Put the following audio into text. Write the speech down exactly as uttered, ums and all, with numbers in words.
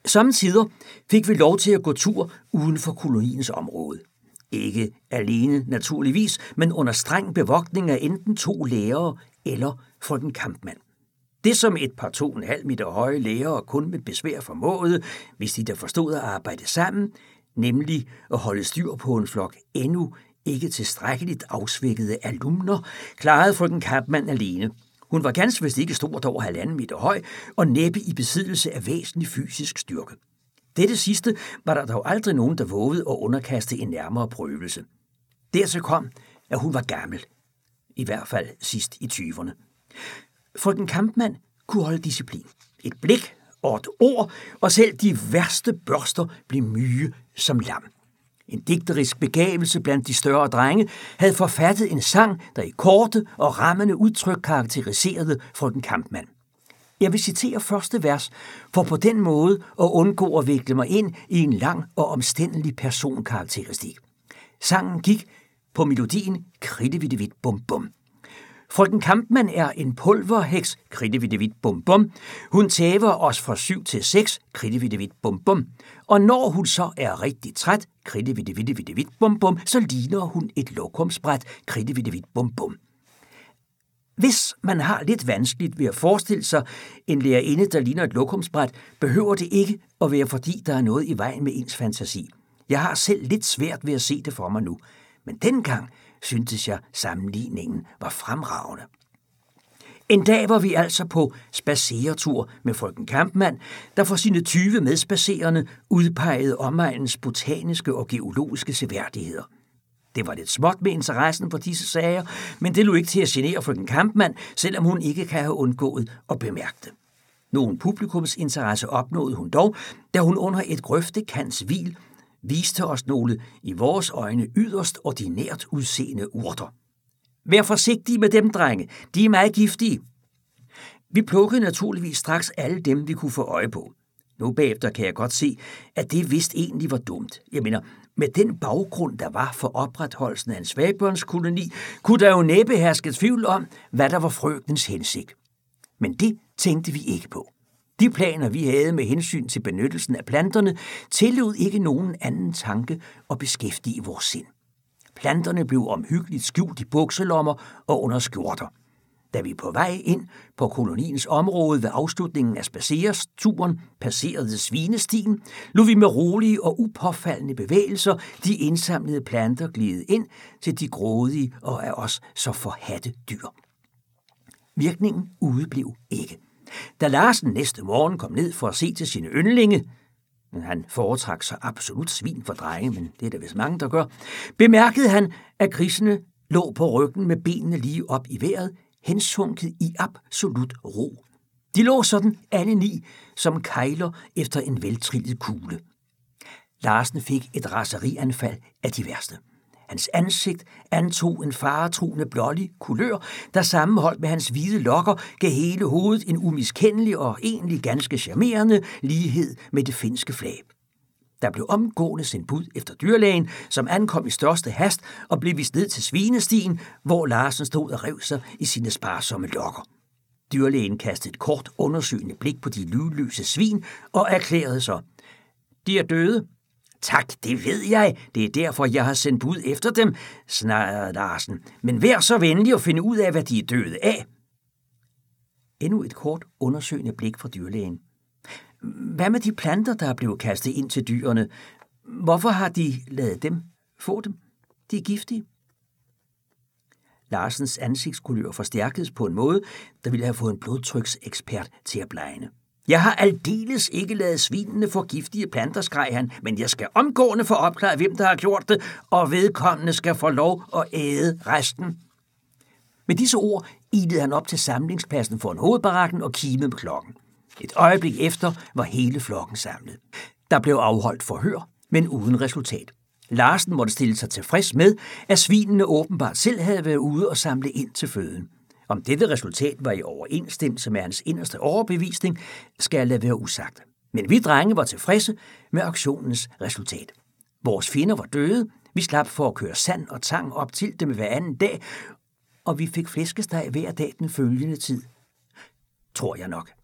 Samtidig fik vi lov til at gå tur uden for koloniens område. Ikke alene naturligvis, men under streng bevogtning af enten to lærere eller frøken Kampmann. Det som et par to og en halv meter høje lærere kun med besvær formåede, hvis de der forstod at arbejde sammen, nemlig at holde styr på en flok endnu ikke tilstrækkeligt afsvækkede alumner, klarede frøken Kampmann alene. Hun var ganske vist ikke stort over halvanden meter høj og næppe i besiddelse af væsentlig fysisk styrke. Dette sidste var der dog aldrig nogen, der vågede at underkaste en nærmere prøvelse. Dertil kom, at hun var gammel. I hvert fald sidst i tyverne. Frøken Kampmann kunne holde disciplin. Et blik og et ord, og selv de værste børster blev myge som lam. En digterisk begavelse blandt de større drenge havde forfattet en sang, der i korte og rammende udtryk karakteriserede frøken Kampmann. Jeg vil citere første vers, for på den måde at undgå at vikle mig ind i en lang og omstændelig personkarakteristik. Sangen gik på melodien kridteviddevidt bum bum. Frøken Kampmann er en pulverheks, kridteviddevidt bum bum. Hun tæver os fra syv til seks, kridteviddevidt bum bum. Og når hun så er rigtig træt, kridteviddevidt bum bum, så ligner hun et lokumsbræt, kridteviddevidt bum bum. Hvis man har lidt vanskeligt ved at forestille sig en lærerinde, der ligner et lokumsbræt, behøver det ikke at være, fordi der er noget i vejen med ens fantasi. Jeg har selv lidt svært ved at se det for mig nu, men dengang syntes jeg, sammenligningen var fremragende. En dag var vi altså på spaceretur med frøken Kampmann, der for sine tyve medspacerende udpegede omegnens botaniske og geologiske seværdigheder. Det var lidt småt med interessen for disse sager, men det lå ikke til at genere frøken Kampmann, selvom hun ikke kan have undgået at bemærke det. Nogen publikumsinteresse opnåede hun dog, da hun under et grøftekants hvil viste os nogle i vores øjne yderst ordinært udseende urter. Vær forsigtige med dem, drenge. De er meget giftige. Vi plukkede naturligvis straks alle dem, vi kunne få øje på. Nu bagefter kan jeg godt se, at det vist egentlig var dumt. Jeg mener, med den baggrund, der var for opretholdelsen af en svagbørnskoloni, kunne der jo næppe herske tvivl om, hvad der var frøkens hensigt. Men det tænkte vi ikke på. De planer, vi havde med hensyn til benyttelsen af planterne, tillod ikke nogen anden tanke at beskæftige vores sind. Planterne blev omhyggeligt skjult i bukselommer og under skjorter. Da vi på vej ind på koloniens område ved afslutningen af spacereturen passerede svinestien, lod vi med rolige og upåfaldende bevægelser de indsamlede planter glide ind til de grådige og af os så forhatte dyr. Virkningen udeblev ikke. Da Larsen næste morgen kom ned for at se til sine yndlinge, han foretrak så absolut svin for drenge, men det er der vist mange, der gør, bemærkede han, at grisene lå på ryggen med benene lige op i vejret, hensunket i absolut ro. De lå sådan alle ni som kejler efter en veltrillet kugle. Larsen fik et raserianfald af de værste. Hans ansigt antog en faretruende blålig kulør, der sammenholdt med hans hvide lokker gav hele hovedet en umiskendelig og egentlig ganske charmerende lighed med det finske flag. Der blev omgående sendt bud efter dyrlægen, som ankom i største hast og blev vist ned til svinestien, hvor Larsen stod og rev sig i sine sparsomme lokker. Dyrlægen kastede et kort undersøgende blik på de lydløse svin og erklærede så: "De er døde." "Tak, det ved jeg. Det er derfor, jeg har sendt bud efter dem," snarede Larsen. "Men vær så venlig at finde ud af, hvad de er døde af." Endnu et kort undersøgende blik fra dyrlægen. "Hvad med de planter, der er blevet kastet ind til dyrene? Hvorfor har de ladet dem få dem? De er giftige." Larsens ansigtskulør forstærkedes på en måde, der ville have fået en blodtryksekspert til at blegne. "Jeg har aldeles ikke ladet svinene få giftige planter," skreg han, "men jeg skal omgående få opklaret, hvem der har gjort det, og vedkommende skal få lov at æde resten." Med disse ord ilede han op til samlingspladsen foran hovedbarakken og kimede med klokken. Et øjeblik efter var hele flokken samlet. Der blev afholdt forhør, men uden resultat. Larsen måtte stille sig tilfreds med, at svinene åbenbart selv havde været ude og samle ind til føden. Om dette resultat var i overensstemmelse med hans inderste overbevisning, skal jeg lade være usagt. Men vi drenge var tilfredse med aktionens resultat. Vores fjender var døde, vi slap for at køre sand og tang op til dem hver anden dag, og vi fik flæskesteg hver dag den følgende tid. Tror jeg nok.